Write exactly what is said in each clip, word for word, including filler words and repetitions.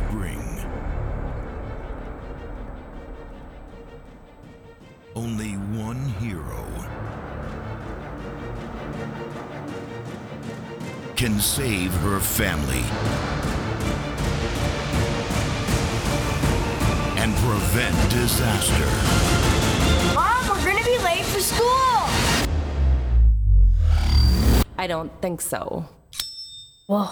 spring. Only one hero can save her family and prevent disaster. Mom, we're gonna be late for school! I don't think so. Whoa.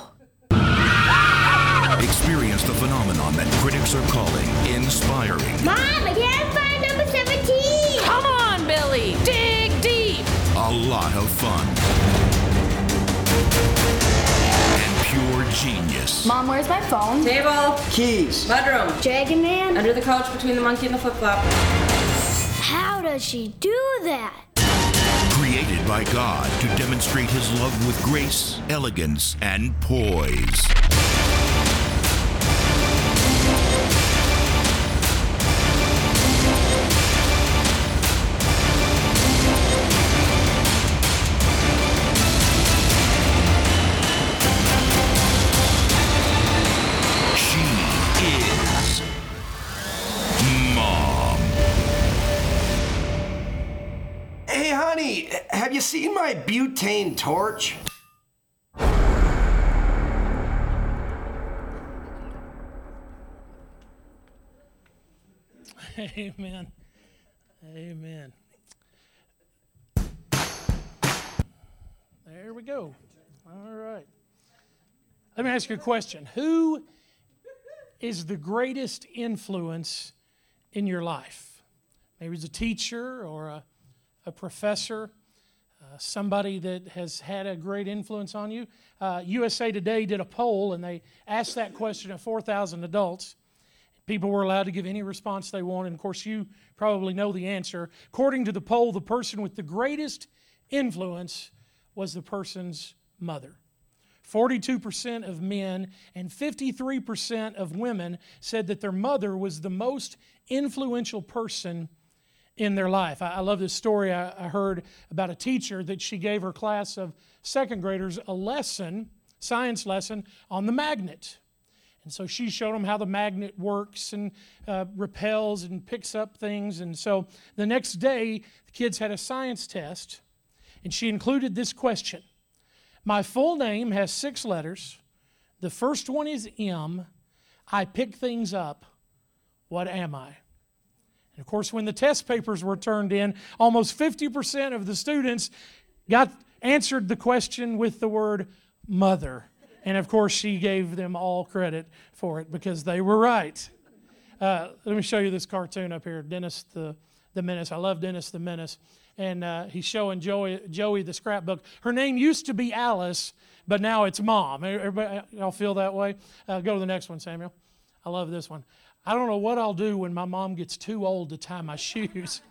Experience the phenomenon that critics are calling inspiring. Mom, I can't find number seventeen! Come on, Billy! Dig deep! A lot of fun. And pure genius. Mom, where's my phone? Table. Keys. Bedroom. Dragon Man? Under the couch between the monkey and the flip-flop. How does she do that? Created by God to demonstrate his love with grace, elegance, and poise. Hey, honey, have you seen my butane torch? Amen. Amen. There we go. All right. Let me ask you a question. Who is the greatest influence in your life? Maybe it's a teacher or a, a professor, uh, somebody that has had a great influence on you. Uh, U S A Today did a poll, and they asked that question of four thousand adults. People were allowed to give any response they wanted. And of course, you probably know the answer. According to the poll, the person with the greatest influence was the person's mother. forty-two percent of men and fifty-three percent of women said that their mother was the most influential person in their life. I, I love this story I, I heard about a teacher that she gave her class of second graders a lesson, science lesson, on the magnet. And so she showed them how the magnet works and uh, repels and picks up things. And so the next day, the kids had a science test, and she included this question. My full name has six letters. The first one is M. I pick things up. What am I? And of course, when the test papers were turned in, almost fifty percent of the students got answered the question with the word mother. And of course, she gave them all credit for it because they were right. Uh, let me show you this cartoon up here, Dennis the, the Menace. I love Dennis the Menace. And uh, he's showing Joey, Joey the scrapbook. Her name used to be Alice, but now it's Mom. Everybody, y'all feel that way? Uh, go to the next one, Samuel. I love this one. I don't know what I'll do when my mom gets too old to tie my shoes.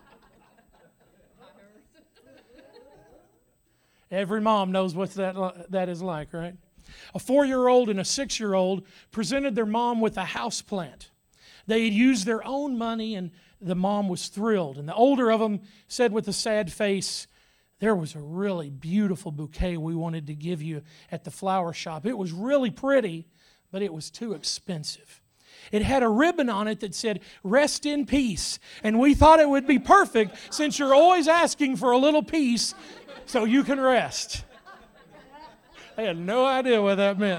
Every mom knows what that, that is like, right? A four-year-old and a six-year-old presented their mom with a house plant. They had used their own money, and the mom was thrilled. And the older of them said with a sad face, there was a really beautiful bouquet we wanted to give you at the flower shop. It was really pretty, but it was too expensive. It had a ribbon on it that said, rest in peace. And we thought it would be perfect since you're always asking for a little peace so you can rest. I had no idea what that meant.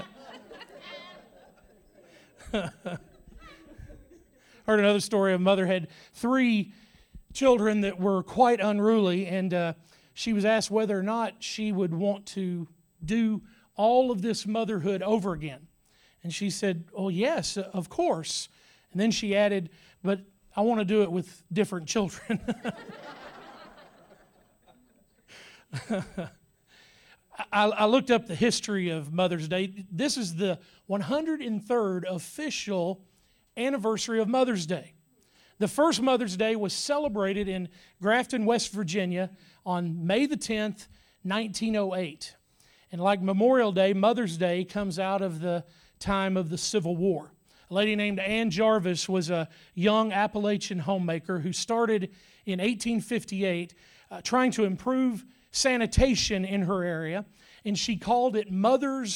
Heard another story. A mother had three children that were quite unruly, and uh, she was asked whether or not she would want to do all of this motherhood over again. And she said, oh, yes, of course. And then she added, but I want to do it with different children. I, I looked up the history of Mother's Day. This is the one hundred third official anniversary of Mother's Day. The first Mother's Day was celebrated in Grafton, West Virginia on May the tenth, nineteen oh eight. And like Memorial Day, Mother's Day comes out of the time of the Civil War. A lady named Ann Jarvis was a young Appalachian homemaker who started in eighteen fifty-eight uh, trying to improve sanitation in her area, and she called it Mother's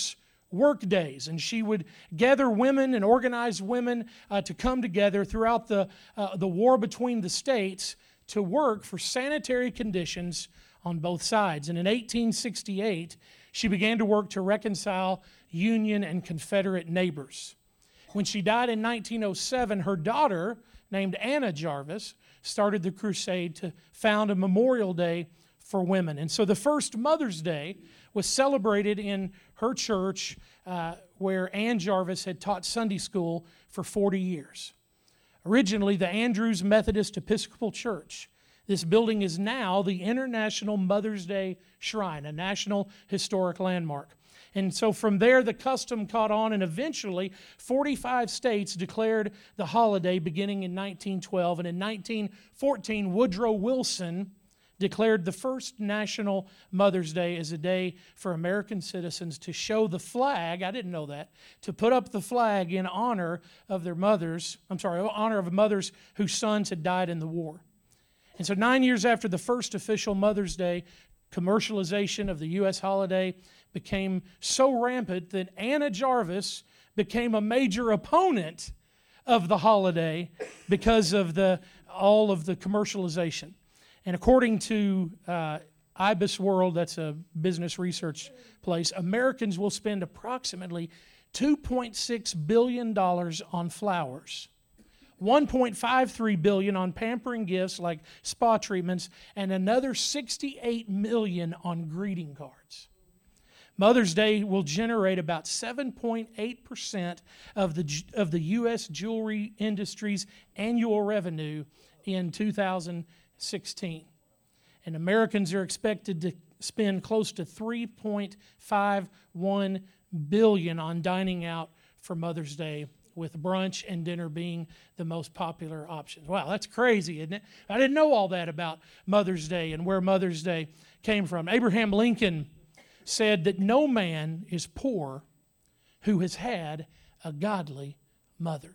work days, and she would gather women and organize women uh, to come together throughout the, uh, the war between the states to work for sanitary conditions on both sides. And in eighteen sixty-eight, she began to work to reconcile Union and Confederate neighbors. When she died in nineteen oh seven, her daughter, named Anna Jarvis, started the crusade to found a Memorial Day for women. And so the first Mother's Day was celebrated in her church uh, where Ann Jarvis had taught Sunday school for forty years. Originally, the Andrews Methodist Episcopal Church. This building is now the International Mother's Day Shrine, a National Historic Landmark. And so from there, the custom caught on, and eventually forty-five states declared the holiday beginning in nineteen twelve. And in nineteen fourteen, Woodrow Wilson declared the first National Mother's Day as a day for American citizens to show the flag, I didn't know that, to put up the flag in honor of their mothers, I'm sorry, honor of mothers whose sons had died in the war. And so nine years after the first official Mother's Day, commercialization of the U S holiday became so rampant that Anna Jarvis became a major opponent of the holiday because of the all of the commercialization. And according to uh, Ibis World, that's a business research place, Americans will spend approximately two point six billion dollars on flowers, one point five three billion dollars on pampering gifts like spa treatments, and another sixty-eight million dollars on greeting cards. Mother's Day will generate about seven point eight percent of the of the U S jewelry industry's annual revenue in two thousand sixteen. And Americans are expected to spend close to three point five one billion dollars on dining out for Mother's Day, with brunch and dinner being the most popular options. Wow, that's crazy, isn't it? I didn't know all that about Mother's Day and where Mother's Day came from. Abraham Lincoln said that no man is poor who has had a godly mother.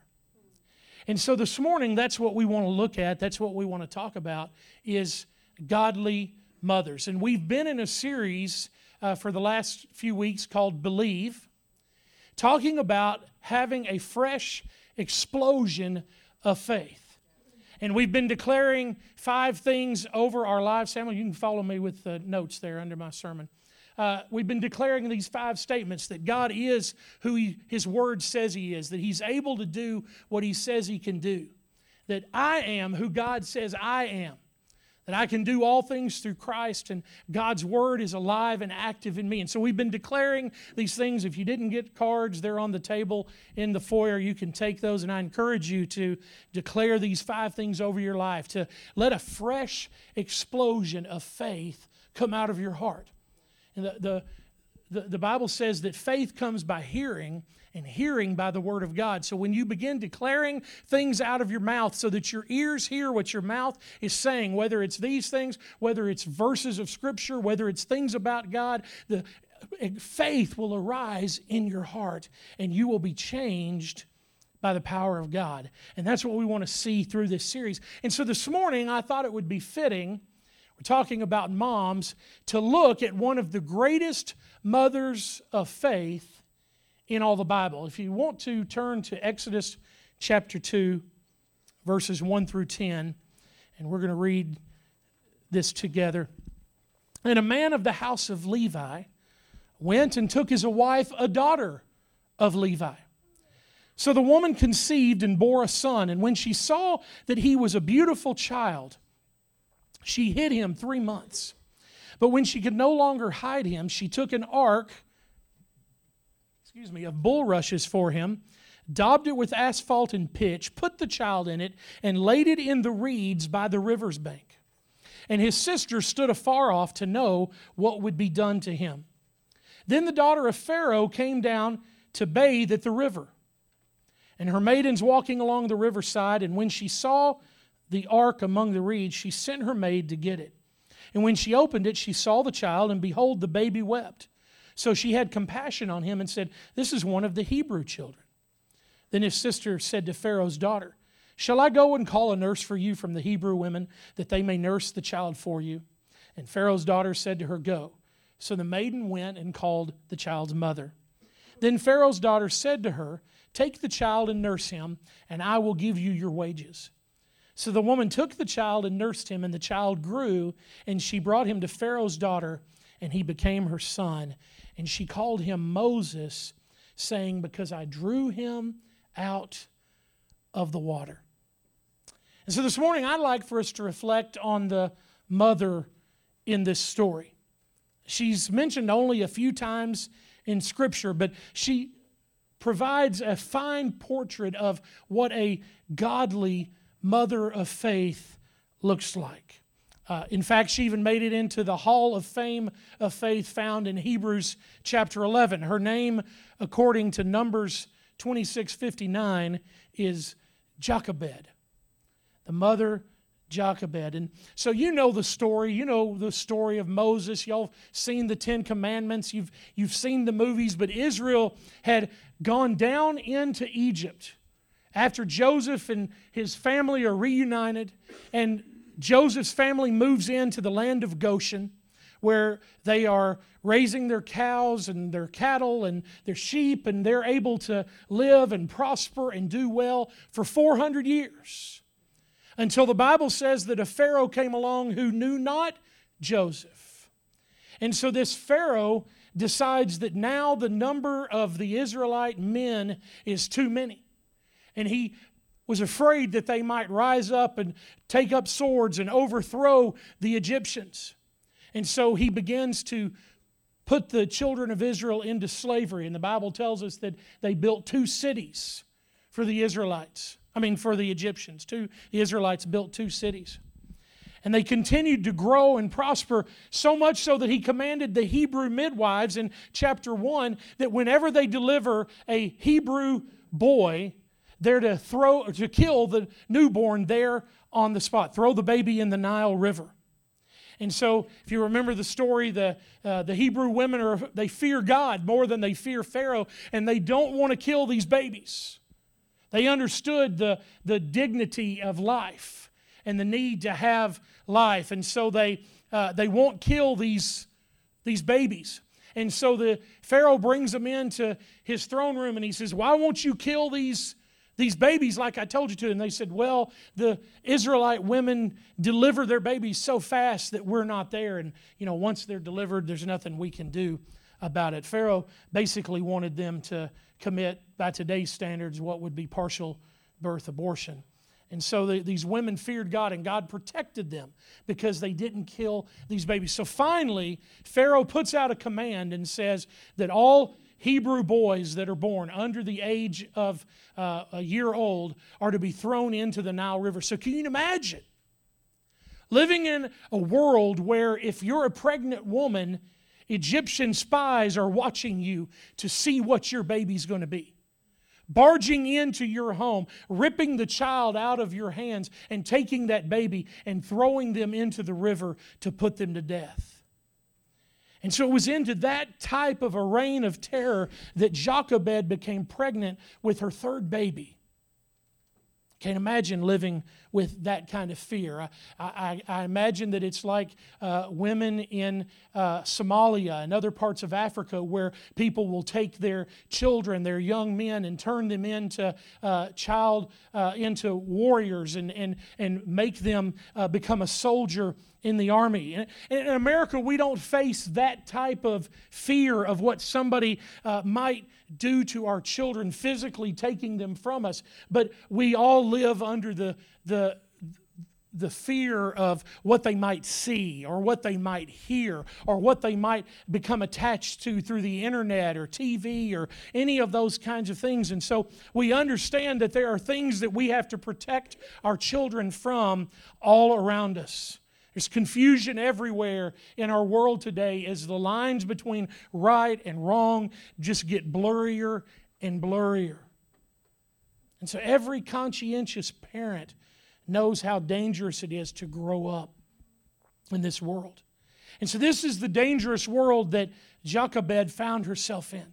And so this morning, that's what we want to look at, that's what we want to talk about, is godly mothers. And we've been in a series uh, for the last few weeks called Believe, talking about having a fresh explosion of faith. And we've been declaring five things over our lives. Samuel, you can follow me with the notes there under my sermon. Uh, we've been declaring these five statements that God is who he, His Word says He is, that He's able to do what He says He can do, that I am who God says I am, that I can do all things through Christ, and God's Word is alive and active in me. And so we've been declaring these things. If you didn't get cards, they're on the table in the foyer. You can take those, and I encourage you to declare these five things over your life, to let a fresh explosion of faith come out of your heart. And the, the, the, the Bible says that faith comes by hearing, and hearing by the Word of God. So when you begin declaring things out of your mouth so that your ears hear what your mouth is saying, whether it's these things, whether it's verses of Scripture, whether it's things about God, the faith will arise in your heart, and you will be changed by the power of God. And that's what we want to see through this series. And so this morning, I thought it would be fitting, we're talking about moms, to look at one of the greatest mothers of faith in all the Bible. If you want to turn to Exodus chapter two, verses one through ten, and we're going to read this together. And a man of the house of Levi went and took as a wife a daughter of Levi. So the woman conceived and bore a son, and when she saw that he was a beautiful child, she hid him three months. But when she could no longer hide him, she took an ark, excuse me, of bulrushes for him, daubed it with asphalt and pitch, put the child in it, and laid it in the reeds by the river's bank. And his sister stood afar off to know what would be done to him. Then the daughter of Pharaoh came down to bathe at the river, and her maidens walking along the riverside, and when she saw the ark among the reeds, she sent her maid to get it. And when she opened it, she saw the child, and behold, the baby wept. So she had compassion on him and said, "This is one of the Hebrew children." Then his sister said to Pharaoh's daughter, "Shall I go and call a nurse for you from the Hebrew women, that they may nurse the child for you?" And Pharaoh's daughter said to her, "Go." So the maiden went and called the child's mother. Then Pharaoh's daughter said to her, "Take the child and nurse him, and I will give you your wages." So the woman took the child and nursed him, and the child grew, and she brought him to Pharaoh's daughter, and he became her son. And she called him Moses, saying, "Because I drew him out of the water." And so this morning, I'd like for us to reflect on the mother in this story. She's mentioned only a few times in Scripture, but she provides a fine portrait of what a godly mother of faith looks like. Uh, in fact, she even made it into the Hall of Fame of Faith found in Hebrews chapter eleven. Her name, according to Numbers twenty-six fifty-nine, is Jochebed, the mother Jochebed. And so you know the story. You know the story of Moses. Y'all seen the Ten Commandments. You've, you've seen the movies. But Israel had gone down into Egypt after Joseph and his family are reunited. And Joseph's family moves into the land of Goshen, where they are raising their cows and their cattle and their sheep, and they're able to live and prosper and do well for four hundred years. Until the Bible says that a Pharaoh came along who knew not Joseph. And so this Pharaoh decides that now the number of the Israelite men is too many. And he was afraid that they might rise up and take up swords and overthrow the Egyptians. And so he begins to put the children of Israel into slavery. And the Bible tells us that they built two cities for the Israelites. I mean, for the Egyptians. Two, the Israelites built two cities. And they continued to grow and prosper, so much so that he commanded the Hebrew midwives in chapter one that whenever they deliver a Hebrew boy, they're to throw or to kill the newborn there on the spot. Throw the baby in the Nile River. And so, if you remember the story, the uh, the Hebrew women are they fear God more than they fear Pharaoh, and they don't want to kill these babies. They understood the, the dignity of life and the need to have life. And so they uh, they won't kill these, these babies. And so the Pharaoh brings them into his throne room and he says, "Why won't you kill these, these babies like I told you to?" And they said, "Well, the Israelite women deliver their babies so fast that we're not there. And, you know, once they're delivered, there's nothing we can do about it." Pharaoh basically wanted them to commit, by today's standards, what would be partial birth abortion. And so the, these women feared God, and God protected them because they didn't kill these babies. So finally, Pharaoh puts out a command and says that all Hebrew boys that are born under the age of uh, a year old are to be thrown into the Nile River. So can you imagine living in a world where if you're a pregnant woman, Egyptian spies are watching you to see what your baby's going to be, barging into your home, ripping the child out of your hands and taking that baby and throwing them into the river to put them to death. And so it was into that type of a reign of terror that Jochebed became pregnant with her third baby. Can't imagine living with that kind of fear. I, I, I imagine that it's like uh, women in uh, Somalia and other parts of Africa where people will take their children, their young men, and turn them into uh, child, uh, into warriors and, and, and make them uh, become a soldier in the army. And in America, we don't face that type of fear of what somebody uh, might do to our children, physically taking them from us. But we all live under the, the, the fear of what they might see or what they might hear or what they might become attached to through the internet or T V or any of those kinds of things. And so we understand that there are things that we have to protect our children from all around us. There's confusion everywhere in our world today as the lines between right and wrong just get blurrier and blurrier. And so every conscientious parent knows how dangerous it is to grow up in this world. And so this is the dangerous world that Jochebed found herself in.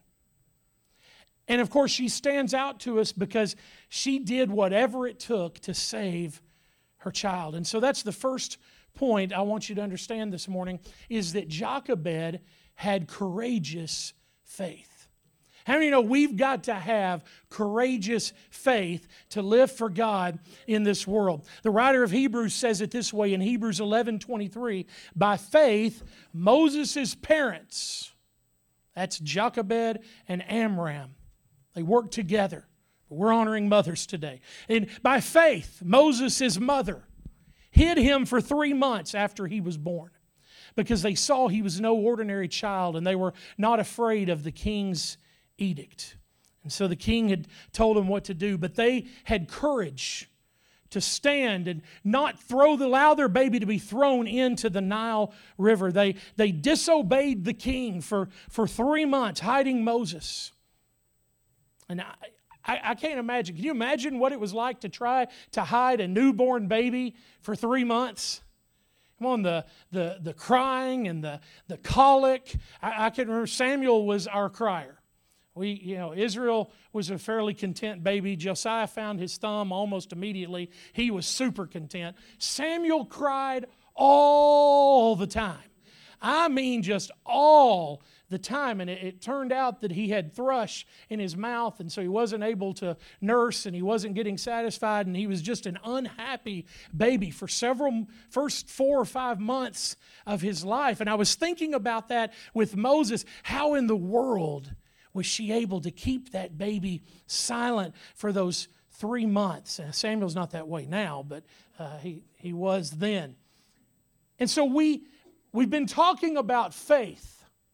And of course, she stands out to us because she did whatever it took to save her child. And so that's the first point I want you to understand this morning, is that Jochebed had courageous faith. How many know we've got to have courageous faith to live for God in this world? The writer of Hebrews says it this way in Hebrews eleven twenty-three. By faith, Moses' parents, that's Jochebed and Amram, they worked together. We're honoring mothers today. And by faith, Moses' mother hid him for three months after he was born, because they saw he was no ordinary child and they were not afraid of the king's edict. And so the king had told them what to do, but they had courage to stand and not throw the, allow their baby to be thrown into the Nile River. They, they disobeyed the king for, for three months, hiding Moses. And I, I, I can't imagine. Can you imagine what it was like to try to hide a newborn baby for three months? Come on, the the the crying and the the colic. I, I can remember Samuel was our crier. We, you know, Israel was a fairly content baby. Josiah found his thumb almost immediately. He was super content. Samuel cried all the time. I mean, just all the time. And it, it turned out that he had thrush in his mouth, and so he wasn't able to nurse, and he wasn't getting satisfied, and he was just an unhappy baby for several, first four or five months of his life. And I was thinking about that with Moses. How in the world was she able to keep that baby silent for those three months? Uh, Samuel's not that way now, but uh, he, he was then. And so we, we've been talking about faith.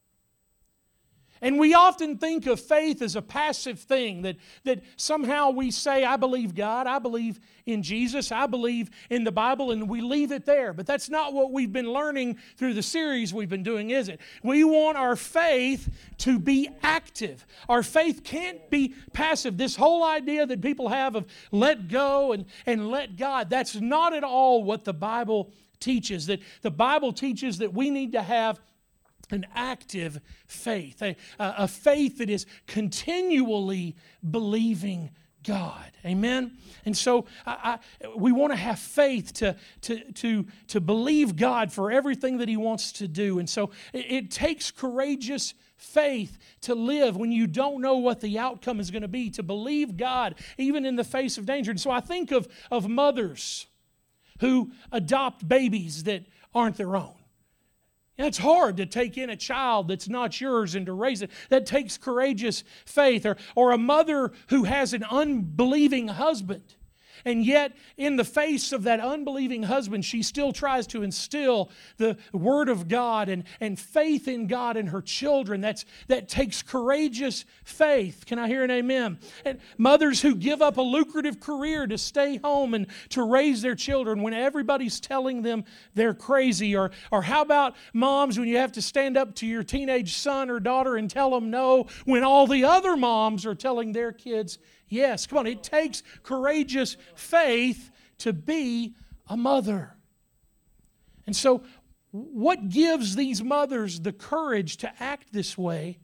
And we often think of faith as a passive thing, that, that somehow we say, I believe God, I believe in Jesus, I believe in the Bible, and we leave it there. But that's not what we've been learning through the series we've been doing, is it? We want our faith to be active. Our faith can't be passive. This whole idea that people have of let go and, and let God, that's not at all what the Bible teaches. That the Bible teaches that we need to have an active faith, a, a faith that is continually believing God. Amen? And so I, I, we want to have faith to, to, to, to believe God for everything that He wants to do. And so it, it takes courageous faith to live when you don't know what the outcome is going to be, to believe God even in the face of danger. And so I think of, of mothers who adopt babies that aren't their own. It's hard to take in a child that's not yours and to raise it. That takes courageous faith. Or, or a mother who has an unbelieving husband, and yet in the face of that unbelieving husband, she still tries to instill the Word of God and, and faith in God in her children. That's, that takes courageous faith. Can I hear an amen? And mothers who give up a lucrative career to stay home and to raise their children when everybody's telling them they're crazy. Or, or how about moms when you have to stand up to your teenage son or daughter and tell them no when all the other moms are telling their kids yes? Come on, it takes courageous faith to be a mother. And so what gives these mothers the courage to act this way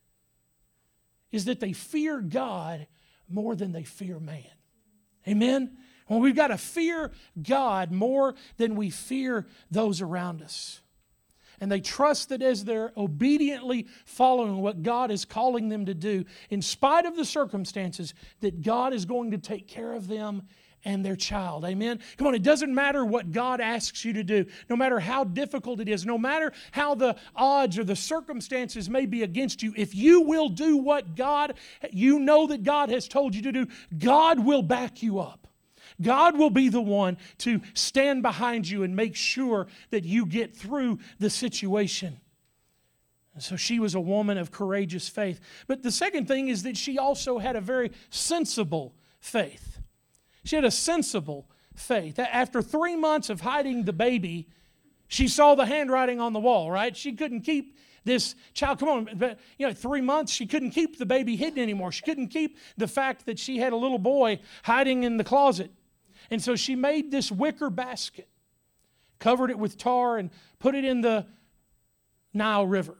is that they fear God more than they fear man. Amen? Well, we've got to fear God more than we fear those around us. And they trust that as they're obediently following what God is calling them to do, in spite of the circumstances, that God is going to take care of them and their child. Amen? Come on, it doesn't matter what God asks you to do, no matter how difficult it is, no matter how the odds or the circumstances may be against you. If you will do what God, you know that God has told you to do, God will back you up. God will be the one to stand behind you and make sure that you get through the situation. And so she was a woman of courageous faith. But the second thing is that she also had a very sensible faith. She had a sensible faith. After three months of hiding the baby, she saw the handwriting on the wall, right? She couldn't keep this child, come on, but you know, three months, she couldn't keep the baby hidden anymore. She couldn't keep the fact that she had a little boy hiding in the closet. And so she made this wicker basket, covered it with tar, and put it in the Nile River.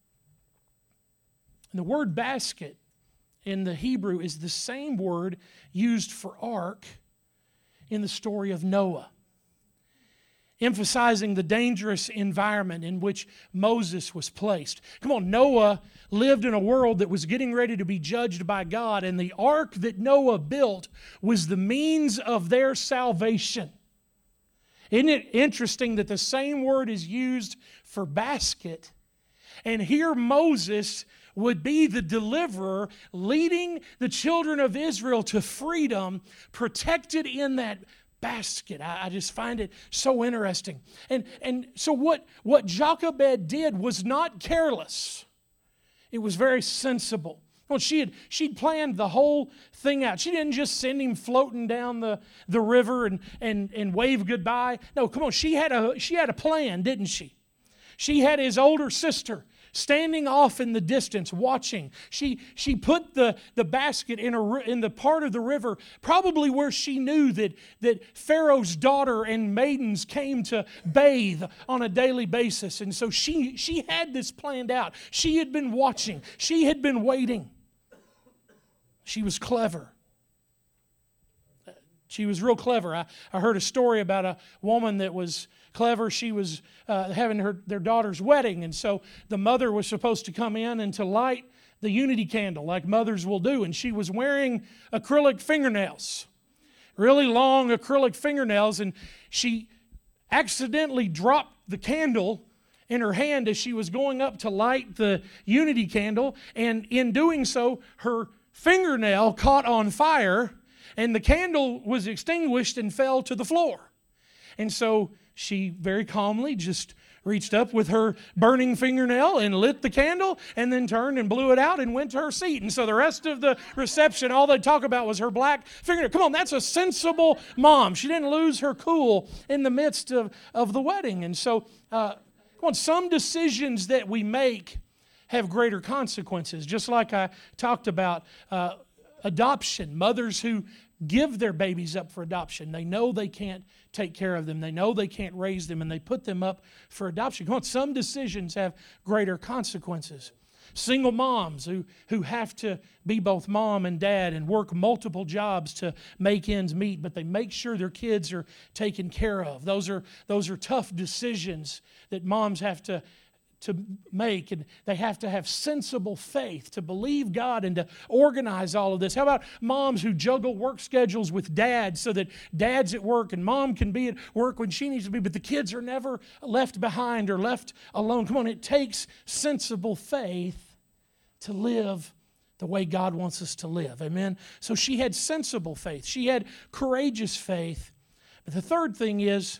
And the word basket in the Hebrew is the same word used for ark in the story of Noah. emphasizing the dangerous environment in which Moses was placed. Come on, Noah lived in a world that was getting ready to be judged by God, and the ark that Noah built was the means of their salvation. Isn't it interesting that the same word is used for basket? And here Moses would be the deliverer, leading the children of Israel to freedom, protected in that basket. I, I just find it so interesting. And, and so what, what Jochebed did was not careless. It was very sensible. Well, she had she'd planned the whole thing out. She didn't just send him floating down the, the river and, and, and wave goodbye. No, come on, she had a she had a plan, didn't she? She had his older sister standing off in the distance, watching. She she put the, the basket in a in the part of the river, probably where she knew that, that Pharaoh's daughter and maidens came to bathe on a daily basis. And so she she had this planned out. She had been watching. She had been waiting. She was clever. She was real clever. I, I heard a story about a woman that was clever. She was uh, having her their daughter's wedding, and so the mother was supposed to come in and to light the unity candle like mothers will do, and she was wearing acrylic fingernails, really long acrylic fingernails, and she accidentally dropped the candle in her hand as she was going up to light the unity candle, and in doing so, her fingernail caught on fire, and the candle was extinguished and fell to the floor. And so she very calmly just reached up with her burning fingernail and lit the candle, and then turned and blew it out and went to her seat. And so the rest of the reception, all they'd talk about was her black fingernail. Come on, that's a sensible mom. She didn't lose her cool in the midst of, of the wedding. And so, uh, come on, some decisions that we make have greater consequences. Just like I talked about uh, adoption, mothers who give their babies up for adoption. They know they can't take care of them. They know they can't raise them, and they put them up for adoption. Come on, some decisions have greater consequences. Single moms who, who have to be both mom and dad and work multiple jobs to make ends meet, but they make sure their kids are taken care of. Those are, those are tough decisions that moms have to to make, and they have to have sensible faith to believe God and to organize all of this. How about moms who juggle work schedules with dads so that dad's at work and mom can be at work when she needs to be, but the kids are never left behind or left alone? Come on, it takes sensible faith to live the way God wants us to live. Amen? So she had sensible faith. She had courageous faith. But the third thing is,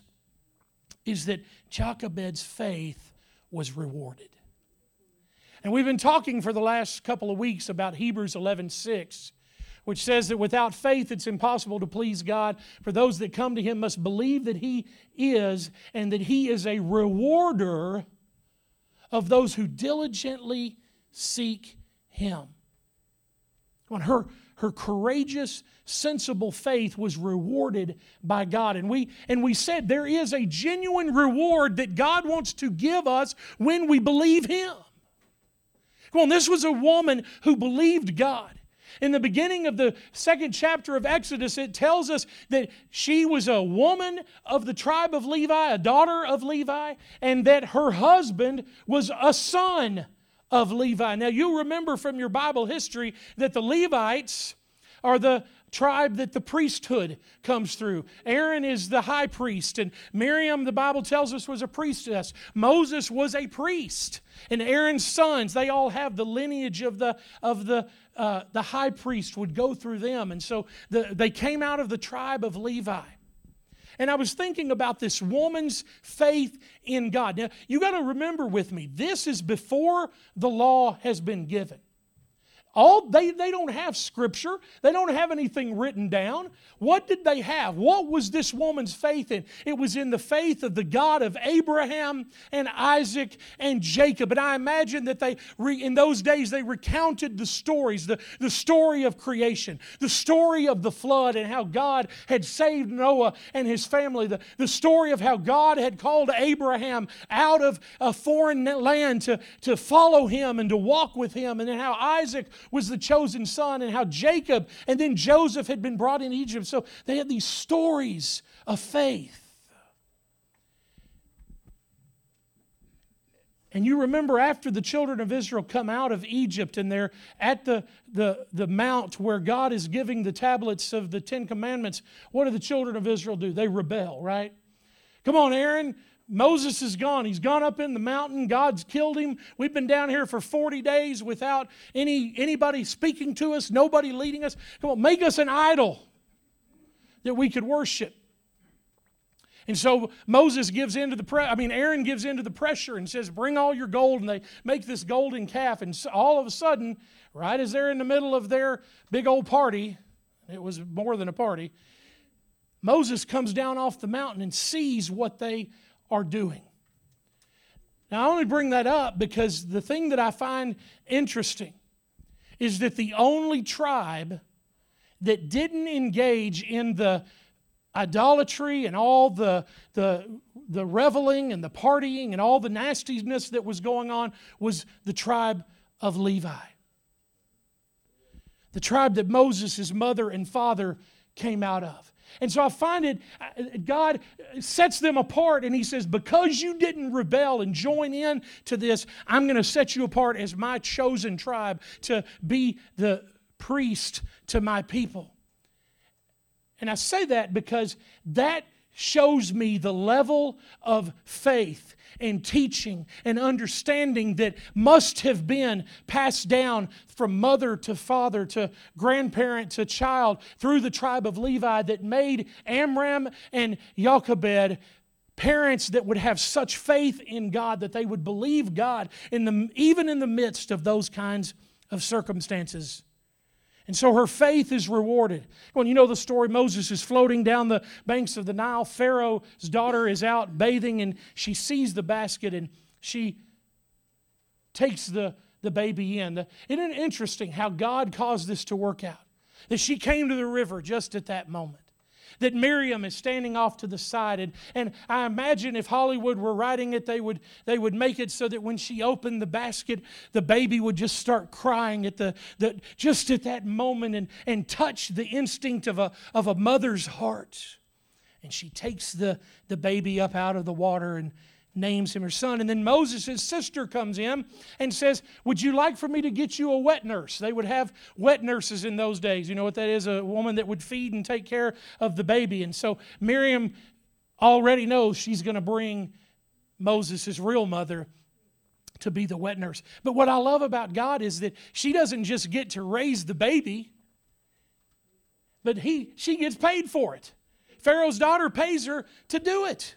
is that Jochebed's faith was rewarded. And we've been talking for the last couple of weeks about Hebrews eleven six, which says that without faith it's impossible to please God, for those that come to Him must believe that He is, and that He is a rewarder of those who diligently seek Him. On her Her courageous, sensible faith was rewarded by God. And we, and we said there is a genuine reward that God wants to give us when we believe Him. Come on, this was a woman who believed God. In the beginning of the second chapter of Exodus, it tells us that she was a woman of the tribe of Levi, a daughter of Levi, and that her husband was a son of Levi. Now, you remember from your Bible history that the Levites are the tribe that the priesthood comes through. Aaron is the high priest, and Miriam, the Bible tells us, was a priestess. Moses was a priest, and Aaron's sons, they all have the lineage of the of the uh, the high priest would go through them, and so the, they came out of the tribe of Levi. And I was thinking about this woman's faith in God. Now, you got to remember with me, this is before the law has been given. All they, they don't have scripture. They don't have anything written down. What did they have? What was this woman's faith in? It was in the faith of the God of Abraham and Isaac and Jacob. And I imagine that they, in those days, they recounted the stories, the, the story of creation, the story of the flood and how God had saved Noah and his family, the, the story of how God had called Abraham out of a foreign land to, to follow Him and to walk with Him, and then how Isaac was the chosen son, and how Jacob and then Joseph had been brought into Egypt. So they had these stories of faith. And you remember after the children of Israel come out of Egypt and they're at the, the, the mount where God is giving the tablets of the Ten Commandments, what do the children of Israel do? They rebel, right? Come on, Aaron. Moses is gone. He's gone up in the mountain. God's killed him. We've been down here for forty days without any anybody speaking to us, nobody leading us. Come on, make us an idol that we could worship. And so Moses gives into the pre- I mean Aaron gives into the pressure and says, "Bring all your gold," and they make this golden calf. And so all of a sudden, right as they're in the middle of their big old party, it was more than a party, Moses comes down off the mountain and sees what they are doing. Now I only bring that up because the thing that I find interesting is that the only tribe that didn't engage in the idolatry and all the, the, the reveling and the partying and all the nastiness that was going on was the tribe of Levi. The tribe that Moses' mother and father came out of. And so I find it, God sets them apart and He says, because you didn't rebel and join in to this, I'm going to set you apart as my chosen tribe to be the priest to my people. And I say that because that shows me the level of faith and teaching and understanding that must have been passed down from mother to father to grandparent to child through the tribe of Levi that made Amram and Jochebed parents that would have such faith in God that they would believe God in the, even in the midst of those kinds of circumstances. And so her faith is rewarded. When you know the story, Moses is floating down the banks of the Nile. Pharaoh's daughter is out bathing and she sees the basket and she takes the, the baby in. Isn't it interesting how God caused this to work out? That she came to the river just at that moment. That Miriam is standing off to the side. And, and I imagine if Hollywood were writing it, they would, they would make it so that when she opened the basket, the baby would just start crying at the, the just at that moment and, and touch the instinct of a, of a mother's heart. And she takes the, the baby up out of the water and names him her son. And then Moses' sister comes in and says, would you like for me to get you a wet nurse? They would have wet nurses in those days. You know what that is? A woman that would feed and take care of the baby. And so Miriam already knows she's going to bring Moses' real mother to be the wet nurse. But what I love about God is that she doesn't just get to raise the baby, but he she gets paid for it. Pharaoh's daughter pays her to do it.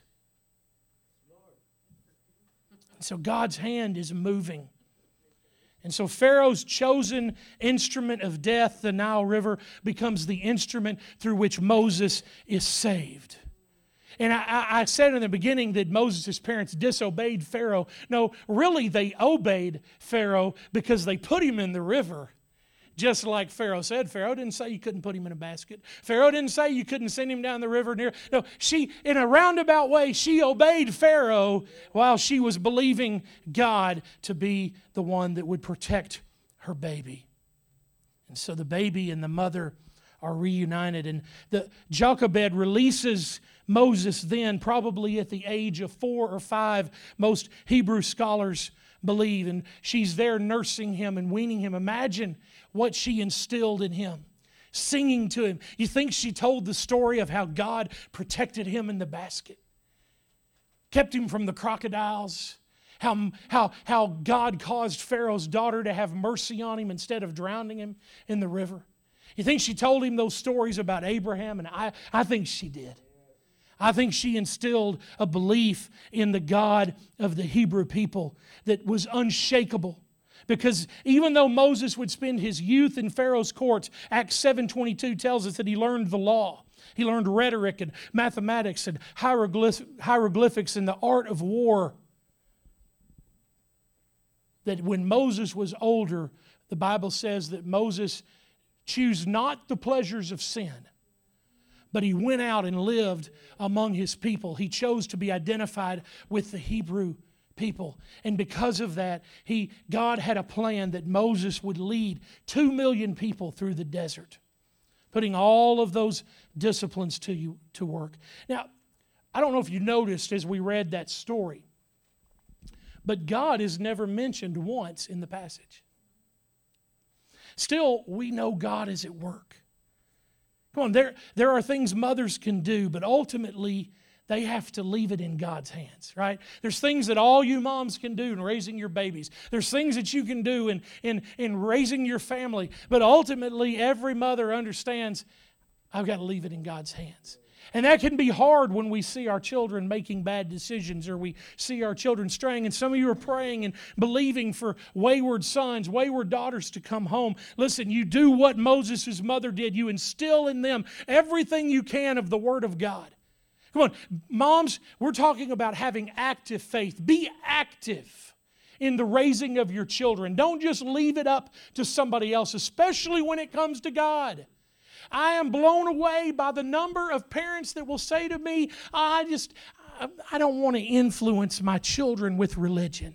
So God's hand is moving. And so Pharaoh's chosen instrument of death, the Nile River, becomes the instrument through which Moses is saved. And I, I said in the beginning that Moses' parents disobeyed Pharaoh. No, really they obeyed Pharaoh because they put him in the river. Just like Pharaoh said. Pharaoh didn't say you couldn't put him in a basket. Pharaoh didn't say you couldn't send him down the river near. No, she, in a roundabout way, she obeyed Pharaoh while she was believing God to be the one that would protect her baby. And so the baby and the mother are reunited. And the Jochebed releases Moses then, probably at the age of four or five, most Hebrew scholars believe. And she's there nursing him and weaning him. Imagine what she instilled in him, singing to him. You think she told the story of how God protected him in the basket, kept him from the crocodiles, how, how, how God caused Pharaoh's daughter to have mercy on him instead of drowning him in the river? You think she told him those stories about Abraham? And I, I think she did. I think she instilled a belief in the God of the Hebrew people that was unshakable. Because even though Moses would spend his youth in Pharaoh's courts, Acts seven twenty-two tells us that he learned the law. He learned rhetoric and mathematics and hieroglyphics and the art of war. That when Moses was older, the Bible says that Moses chose not the pleasures of sin, but he went out and lived among his people. He chose to be identified with the Hebrew people. And because of that, he, God had a plan that Moses would lead two million people through the desert, putting all of those disciplines to you to work. Now, I don't know if you noticed as we read that story, But God is never mentioned once in the passage. Still, we know God is at work. Come on, there, there are things mothers can do, but ultimately they have to leave it in God's hands, right? There's things that all you moms can do in raising your babies. There's things that you can do in, in, in raising your family. But ultimately, every mother understands, I've got to leave it in God's hands. And that can be hard when we see our children making bad decisions or we see our children straying. And some of you are praying and believing for wayward sons, wayward daughters to come home. Listen, you do what Moses' mother did. You instill in them everything you can of the Word of God. Come on, moms, we're talking about having active faith. Be active in the raising of your children. Don't just leave it up to somebody else, especially when it comes to God. I am blown away by the number of parents that will say to me, I just, I don't want to influence my children with religion.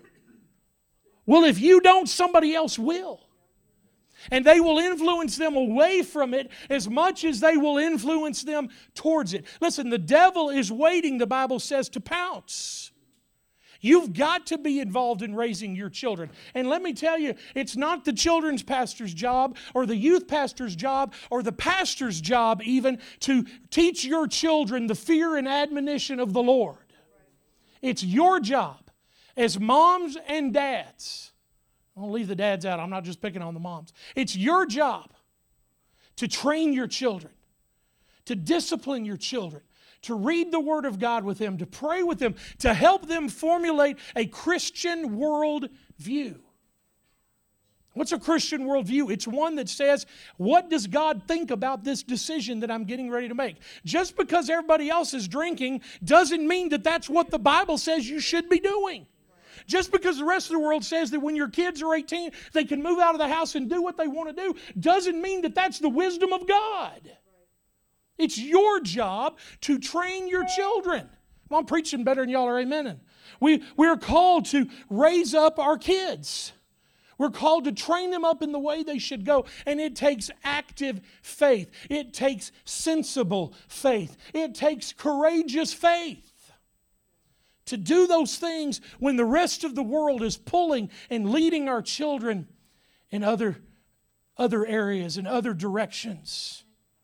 Well, if you don't, somebody else will. And they will influence them away from it as much as they will influence them towards it. Listen, the devil is waiting, the Bible says, to pounce. You've got to be involved in raising your children. And let me tell you, it's not the children's pastor's job or the youth pastor's job or the pastor's job even to teach your children the fear and admonition of the Lord. It's your job as moms and dads. I'll leave the dads out. I'm not just picking on the moms. It's your job to train your children, to discipline your children, to read the Word of God with them, to pray with them, to help them formulate a Christian world view. What's a Christian worldview? It's one that says, what does God think about this decision that I'm getting ready to make? Just because everybody else is drinking doesn't mean that that's what the Bible says you should be doing. Just because the rest of the world says that when your kids are eighteen, they can move out of the house and do what they want to do, doesn't mean that that's the wisdom of God. It's your job to train your children. Well, I'm preaching better than y'all are amening. We, we're called to raise up our kids. We're called to train them up in the way they should go. And it takes active faith. It takes sensible faith. It takes courageous faith to do those things when the rest of the world is pulling and leading our children in other, other areas, in other directions.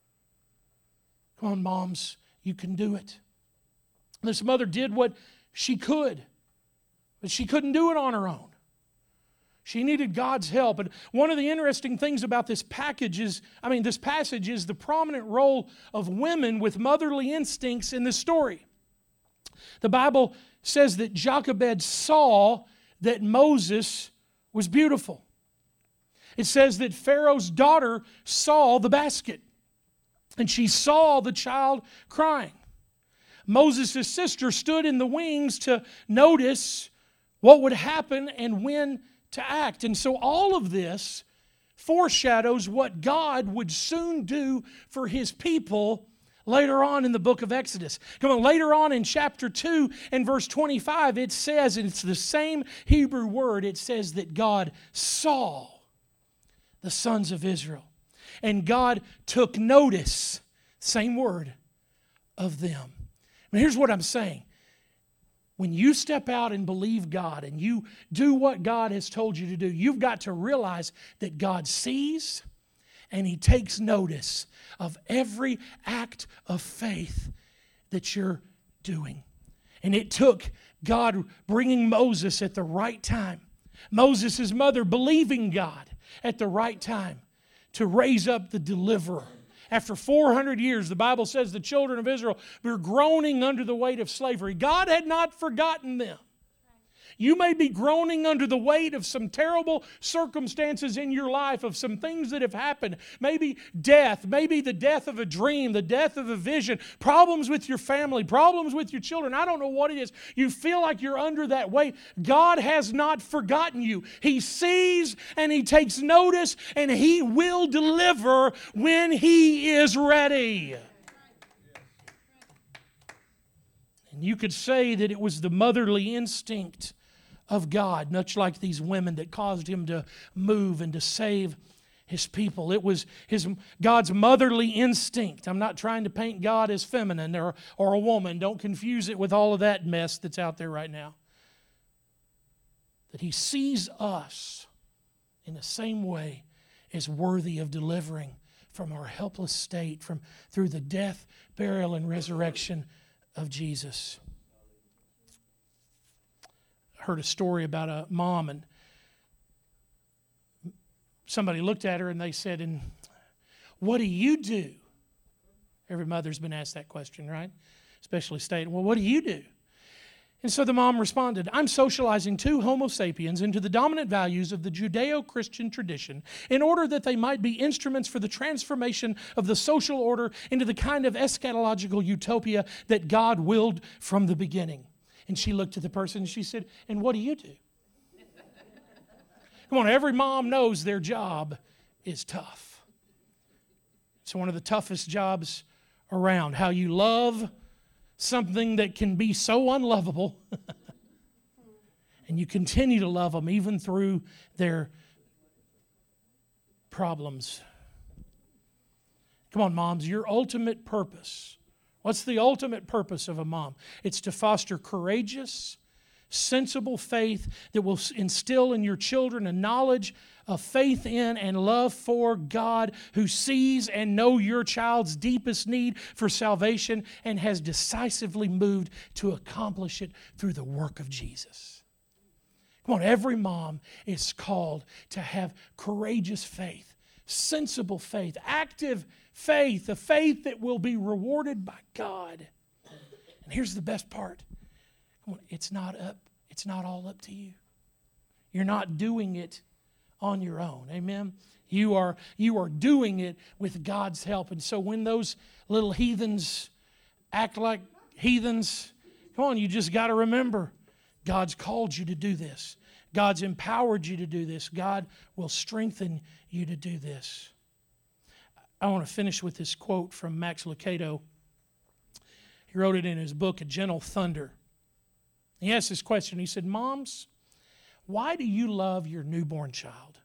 Come on, moms, you can do it. This mother did what she could, but she couldn't do it on her own. She needed God's help. And one of the interesting things about this package is, I mean, this passage is the prominent role of women with motherly instincts in this story. The Bible says that Jochebed saw that Moses was beautiful. It says that Pharaoh's daughter saw the basket, and she saw the child crying. Moses' sister stood in the wings to notice what would happen and when to act. And so all of this foreshadows what God would soon do for His people later on in the book of Exodus. Come on, later on in chapter two and verse twenty-five, it says, and it's the same Hebrew word, it says that God saw the sons of Israel. And God took notice, same word, of them. And here's what I'm saying. When you step out and believe God and you do what God has told you to do, you've got to realize that God sees and He takes notice of every act of faith that you're doing. And it took God bringing Moses at the right time, Moses' mother believing God at the right time to raise up the deliverer. After four hundred years, the Bible says the children of Israel were groaning under the weight of slavery. God had not forgotten them. You may be groaning under the weight of some terrible circumstances in your life, of some things that have happened. Maybe death, maybe the death of a dream, the death of a vision, problems with your family, problems with your children. I don't know what it is. You feel like you're under that weight. God has not forgotten you. He sees and He takes notice, and He will deliver when He is ready. And you could say that it was the motherly instinct of God, much like these women, that caused Him to move and to save His people. It was his God's motherly instinct. I'm not trying to paint God as feminine or, or a woman. Don't confuse it with all of that mess that's out there right now. that He sees us in the same way as worthy of delivering from our helpless state, from through the death, burial, and resurrection of Jesus. I heard a story about a mom, and somebody looked at her and they said, "And what do you do?" Every mother's been asked that question, right? Especially state, "Well, what do you do?" And so the mom responded, "I'm socializing two Homo sapiens into the dominant values of the Judeo-Christian tradition in order that they might be instruments for the transformation of the social order into the kind of eschatological utopia that God willed from the beginning." And she looked at the person and she said, "And what do you do?" Come on, every mom knows their job is tough. It's one of the toughest jobs around. How you love something that can be so unlovable and you continue to love them even through their problems. Come on, moms, your ultimate purpose. What's the ultimate purpose of a mom? It's to foster courageous, sensible faith that will instill in your children a knowledge of faith in and love for God, who sees and knows your child's deepest need for salvation and has decisively moved to accomplish it through the work of Jesus. Come on, every mom is called to have courageous faith, sensible faith, active faith, a faith that will be rewarded by God. And here's the best part. It's not up, it's not all up to you. You're not doing it on your own. Amen. You are you are doing it with God's help. And so when those little heathens act like heathens, come on, you just got to remember, God's called you to do this. God's empowered you to do this. God will strengthen you to do this. I want to finish with this quote from Max Lucado. He wrote it in his book, A Gentle Thunder. He asked this question. He said, "Moms, why do you love your newborn child?"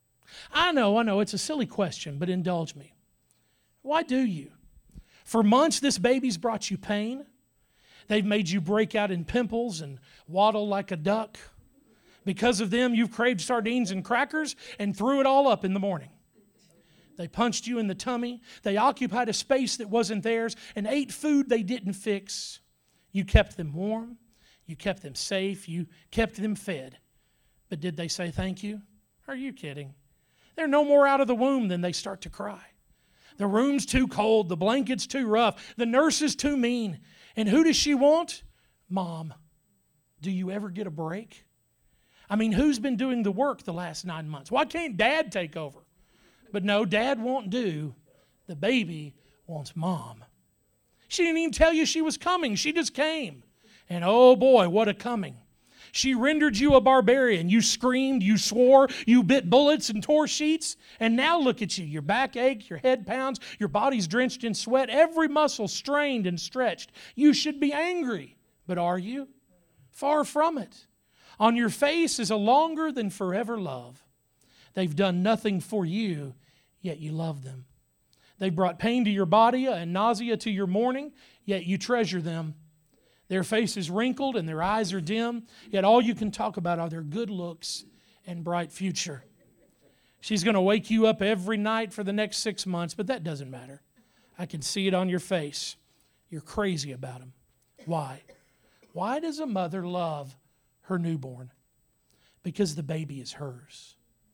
I know, I know, it's a silly question, but indulge me. Why do you? For months, this baby's brought you pain. They've made you break out in pimples and waddle like a duck. Because of them, you've craved sardines and crackers and threw it all up in the morning. They punched you in the tummy. They occupied a space that wasn't theirs and ate food they didn't fix. You kept them warm. You kept them safe. You kept them fed. But did they say thank you? Are you kidding? They're no more out of the womb than they start to cry. The room's too cold. The blanket's too rough. The nurse is too mean. And who does she want? Mom. Do you ever get a break? I mean, who's been doing the work the last nine months? Why can't Dad take over? But no, Dad won't do. The baby wants Mom. She didn't even tell you she was coming. She just came. And oh boy, what a coming. She rendered you a barbarian. You screamed, you swore, you bit bullets and tore sheets. And now look at you. Your back aches, your head pounds, your body's drenched in sweat, every muscle strained and stretched. You should be angry. But are you? Far from it. On your face is a longer than forever love. They've done nothing for you, yet you love them. They've brought pain to your body and nausea to your morning, yet you treasure them. Their face is wrinkled and their eyes are dim, yet all you can talk about are their good looks and bright future. She's going to wake you up every night for the next six months, but that doesn't matter. I can see it on your face. You're crazy about them. Why? Why does a mother love her newborn? Because the baby is hers.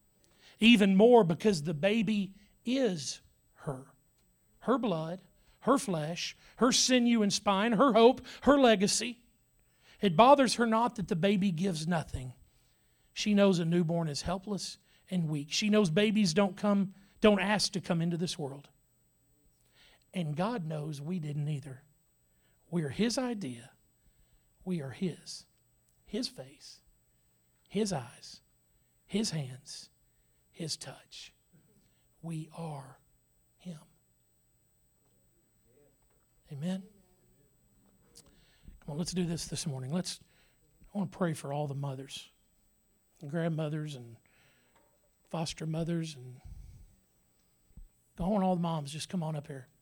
Even more because the baby is her. Her blood, her flesh, her sinew and spine, her hope, her legacy. It bothers her not that the baby gives nothing. She knows a newborn is helpless and weak. She knows babies don't come, don't ask to come into this world. And God knows we didn't either. We're His idea. We are His. His face, His eyes, His hands, His touch. We are Him. Amen? Come on, let's do this this morning. Let's, I want to pray for all the mothers, and grandmothers, and foster mothers, and I want all the moms, just come on up here.